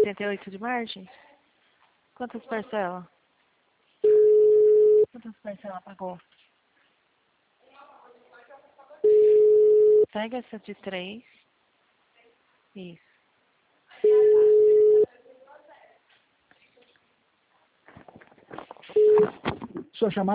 88 de margem? Quantas parcelas? Quantas parcelas pagou? Pega essa de 3. Isso. Sua chamada